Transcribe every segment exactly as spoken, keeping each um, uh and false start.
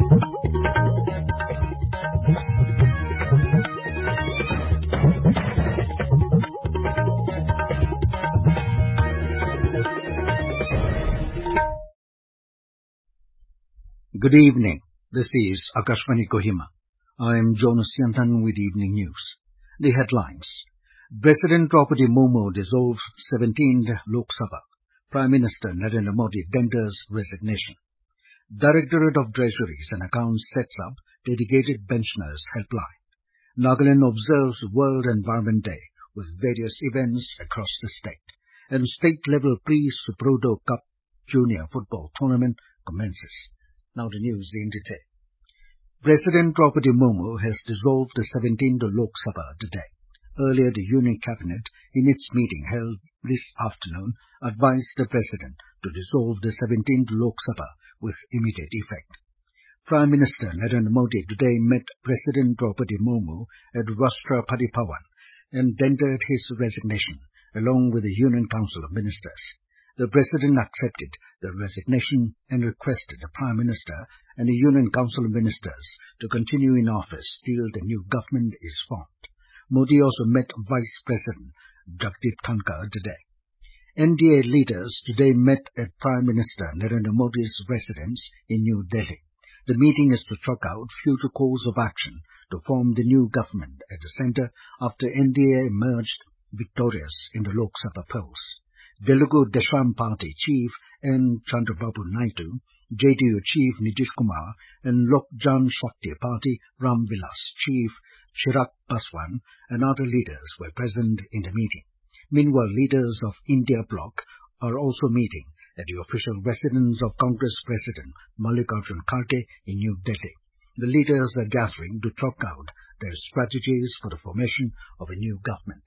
Good evening. This is Akashvani Kohima. I am Jonas Yantan with Evening News. The headlines. President Draupadi Murmu dissolves seventeenth Lok Sabha. Prime Minister Narendra Modi tenders resignation. Directorate of Treasuries and Accounts sets up dedicated pensioners helpline. Nagaland observes World Environment Day with various events across the state. And state-level pre-Suprodo Cup Junior Football Tournament commences. Now the news in detail. President Draupadi Murmu has dissolved the seventeenth Lok Sabha today. Earlier, the Union Cabinet, in its meeting held this afternoon, advised the President to dissolve the seventeenth Lok Sabha with immediate effect. Prime Minister Narendra Modi today met President Draupadi Murmu at Rashtrapati Bhavan and tendered his resignation, along with the Union Council of Ministers. The President accepted the resignation and requested the Prime Minister and the Union Council of Ministers to continue in office till the new government is formed. Modi also met Vice President Jagdeep Dhankhar today. N D A leaders today met at Prime Minister Narendra Modi's residence in New Delhi. The meeting is to chalk out future course of action to form the new government at the centre after N D A emerged victorious in the Lok Sabha polls. Telugu Desam Party Chief N. Chandrababu Naidu, J D U Chief Nitish Kumar, and Lok Jan Shakti Party Ram Vilas Chief Chirag Paswan and other leaders were present in the meeting. Meanwhile, leaders of India Bloc are also meeting at the official residence of Congress President Mallikarjun Kharge in New Delhi. The leaders are gathering to chalk out their strategies for the formation of a new government.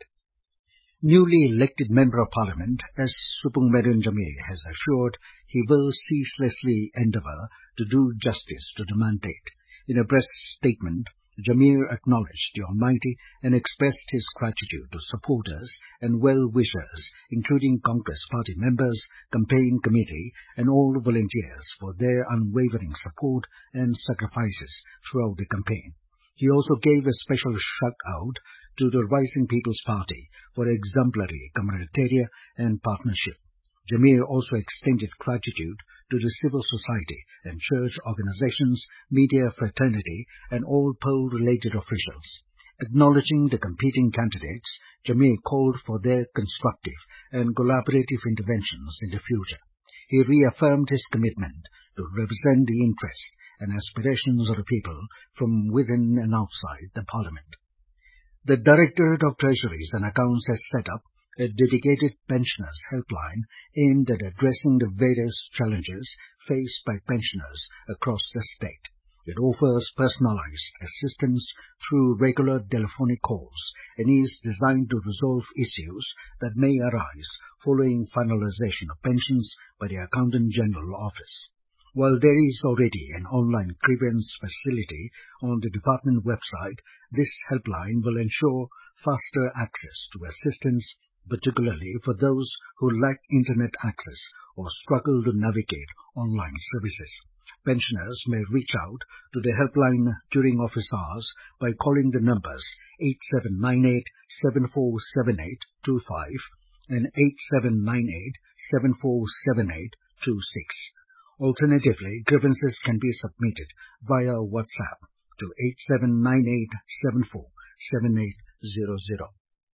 Newly elected Member of Parliament, S. Supungmedun Jamir, has assured he will ceaselessly endeavour to do justice to the mandate. In a press statement, Jamir acknowledged the Almighty and expressed his gratitude to supporters and well-wishers, including Congress Party members, campaign committee, and all volunteers for their unwavering support and sacrifices throughout the campaign. He also gave a special shout-out to the Rising People's Party for exemplary camaraderie and partnership. Jamir also extended gratitude to the civil society and church organizations, media fraternity, and all poll-related officials. Acknowledging the competing candidates, Jamir called for their constructive and collaborative interventions in the future. He reaffirmed his commitment to represent the interests and aspirations of the people from within and outside the Parliament. The Directorate of Treasuries and Accounts has set up a dedicated pensioners helpline aimed at addressing the various challenges faced by pensioners across the state. It offers personalized assistance through regular telephonic calls and is designed to resolve issues that may arise following finalization of pensions by the Accountant General Office. While there is already an online grievance facility on the department website, this helpline will ensure faster access to assistance, particularly for those who lack internet access or struggle to navigate online services. Pensioners may reach out to the helpline during office hours by calling the numbers eight seven nine eight, seven four seven eight two five and eight seven nine eight, seven four seven eight two six. Alternatively, grievances can be submitted via WhatsApp to eight seven nine eight, seven four seven eight zero zero.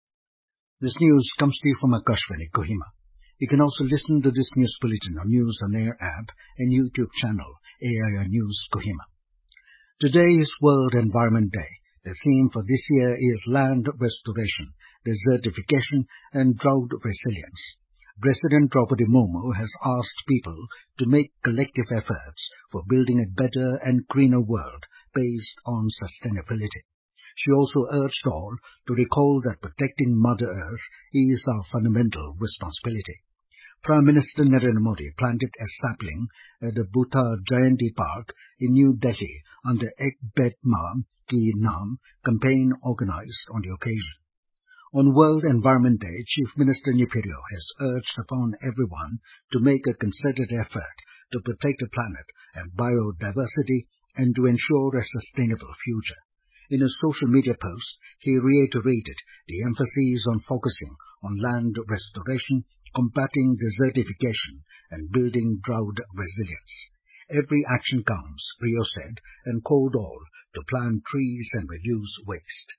This news comes to you from Akashvani Kohima. You can also listen to this news bulletin on News on Air app and YouTube channel A I R News Kohima. Today is World Environment Day. The theme for this year is land restoration, desertification and drought resilience. President Draupadi Murmu has asked people to make collective efforts for building a better and greener world based on sustainability. She also urged all to recall that protecting Mother Earth is our fundamental responsibility. Prime Minister Narendra Modi planted a sapling at the Bhutta Jayanti Park in New Delhi under Ek Ped Maa Ki Naam campaign organized on the occasion. On World Environment Day, Chief Minister Neperio has urged upon everyone to make a concerted effort to protect the planet and biodiversity and to ensure a sustainable future. In a social media post, he reiterated the emphasis on focusing on land restoration, combating desertification, and building drought resilience. Every action counts, Rio said, and called all to plant trees and reduce waste.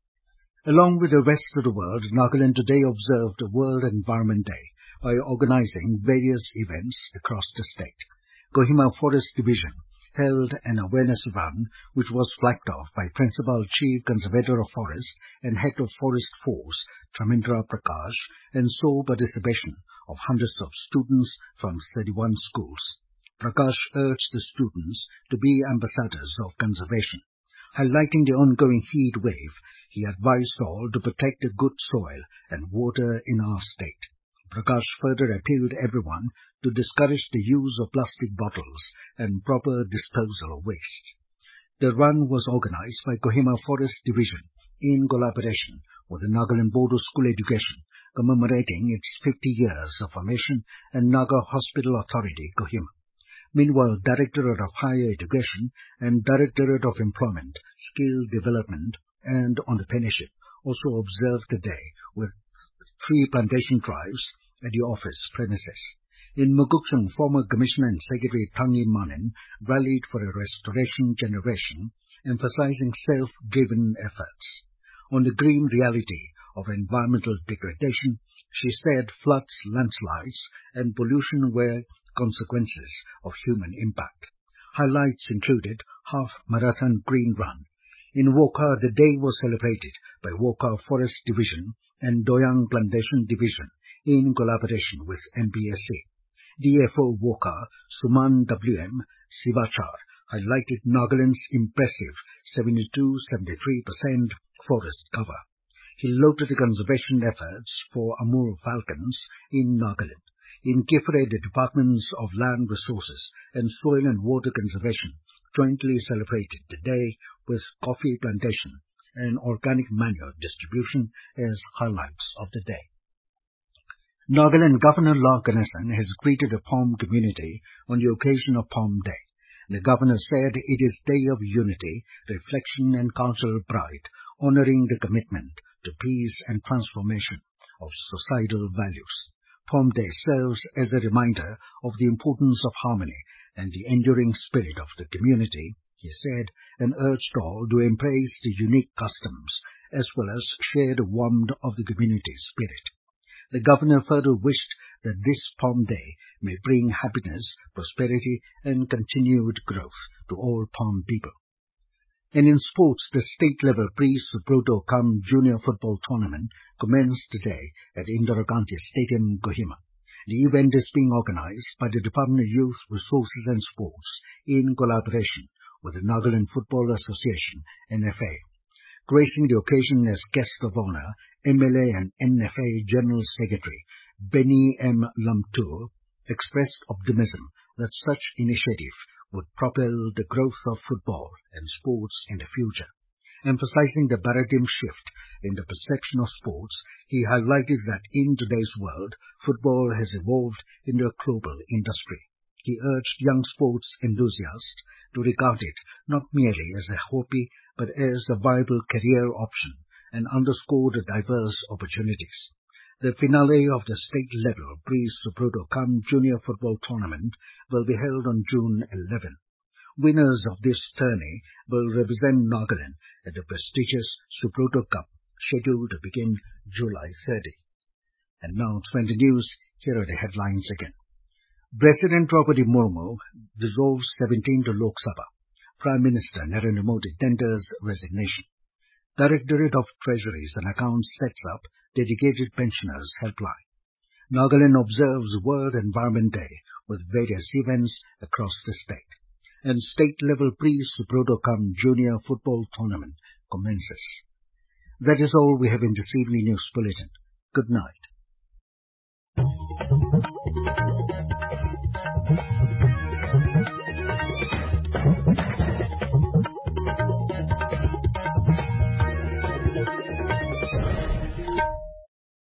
Along with the rest of the world, Nagaland today observed World Environment Day by organizing various events across the state. Kohima Forest Division held an awareness run which was flagged off by Principal Chief Conservator of Forest and Head of Forest Force, Tramendra Prakash, and saw participation of hundreds of students from thirty-one schools. Prakash urged the students to be ambassadors of conservation. Highlighting the ongoing heat wave, he advised all to protect the good soil and water in our state. Prakash further appealed everyone to discourage the use of plastic bottles and proper disposal of waste. The run was organized by Kohima Forest Division in collaboration with the Nagaland Board of School Education, commemorating its fifty years of formation, and Naga Hospital Authority, Kohima. Meanwhile, Directorate of Higher Education and Directorate of Employment, Skill Development and Entrepreneurship also observed the day with three plantation drives at the office premises. In Mugukshung, former Commissioner and Secretary Tangi Manin rallied for a restoration generation, emphasizing self-driven efforts. On the grim reality of environmental degradation, she said floods, landslides, and pollution were consequences of human impact. Highlights included half-marathon green run. In Wokha, the day was celebrated by Wokha Forest Division and Doyang Plantation Division in collaboration with N B S C. D F O Wokha, Suman W M Sivachar, highlighted Nagaland's impressive seventy-two to seventy-three percent forest cover. He lauded the conservation efforts for Amur falcons in Nagaland. In Kifre, the Departments of Land Resources and Soil and Water Conservation jointly celebrated the day with coffee plantation and organic manure distribution as highlights of the day. Nagaland Governor La Ganesan has greeted the Pom community on the occasion of Pom Day. The governor said it is day of unity, reflection and cultural pride, honoring the commitment to peace and transformation of societal values. Pom Day serves as a reminder of the importance of harmony and the enduring spirit of the community, he said, and urged all to embrace the unique customs as well as share the warmth of the community spirit. The governor further wished that this Pom Day may bring happiness, prosperity and continued growth to all Pom people. And in sports, the state-level pre-Subroto Cum Junior Football Tournament commenced today at Indira Gandhi Stadium, Kohima. The event is being organized by the Department of Youth Resources and Sports in collaboration with the Nagaland Football Association, N F A. Gracing the occasion as guest of honor, M L A and N F A General Secretary Benny M. Lamtour expressed optimism that such initiative would propel the growth of football and sports in the future. Emphasizing the paradigm shift in the perception of sports, he highlighted that in today's world, football has evolved into a global industry. He urged young sports enthusiasts to regard it not merely as a hobby, but as a viable career option, and underscored the diverse opportunities. The finale of the state-level pre-Subroto Cum Junior Football Tournament will be held on June eleventh. Winners of this tourney will represent Nagaland at the prestigious Subroto Cup, scheduled to begin July thirtieth. And now, twenty news, here are the headlines again. President Draupadi Murmu dissolves seventeenth Lok Sabha. Prime Minister Narendra Modi tenders resignation. Directorate of Treasuries and Accounts sets up dedicated pensioners helpline. Nagaland observes World Environment Day with various events across the state. And state-level pre-Subroto Cum Junior Football Tournament commences. That is all we have in this evening news bulletin. Good night.